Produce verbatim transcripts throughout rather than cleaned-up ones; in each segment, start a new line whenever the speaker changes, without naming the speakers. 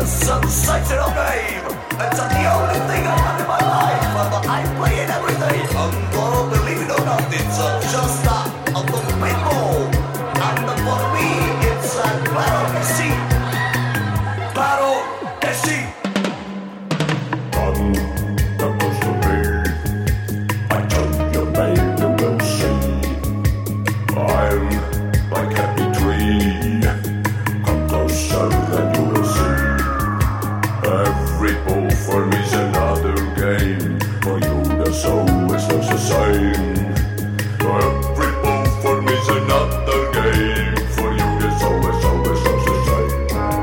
a sensational game. It's the only thing I have in my life, but I play it every day. And uh, believe it or not, it's uh, just uh, of the people. And uh, for me, it's uh, claro que sí. Claro que sí.
Come, come close to me. I tell you, babe, you will see. I'm like happy tree. Come closer and you will see. Every ball for me is another game. For you the soul is not the same. Every ball for me is another game. For you the soul is always not the same.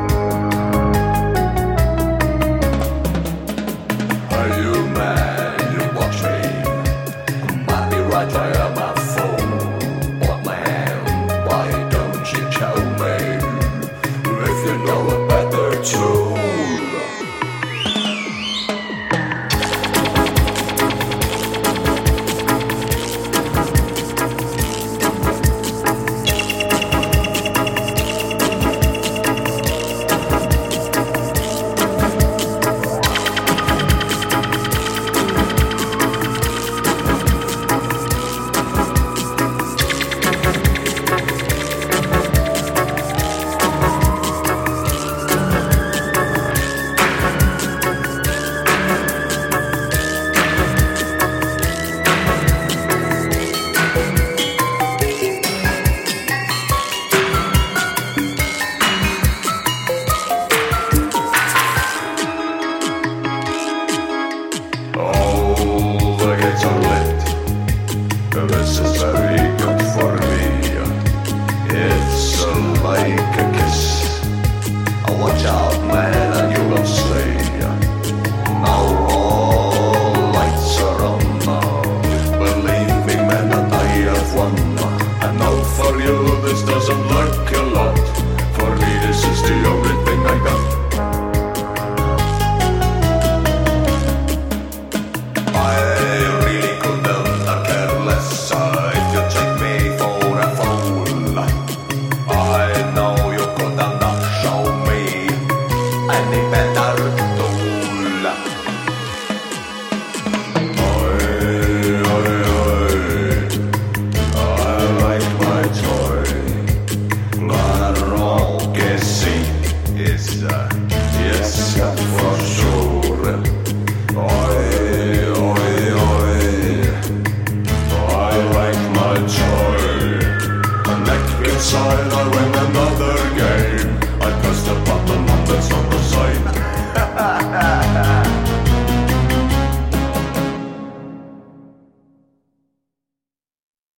Are you mad? You watch me. I might be right there on my phone. But man, why don't you tell me if you know a better tune?
This is very good for me. It's uh, like a kiss.
Oh, watch out, man, and you will see. Now all lights are on now.
Believe me, man, that I have won. I know for you this doesn't look a lot. For me this is the only thing I got.
Any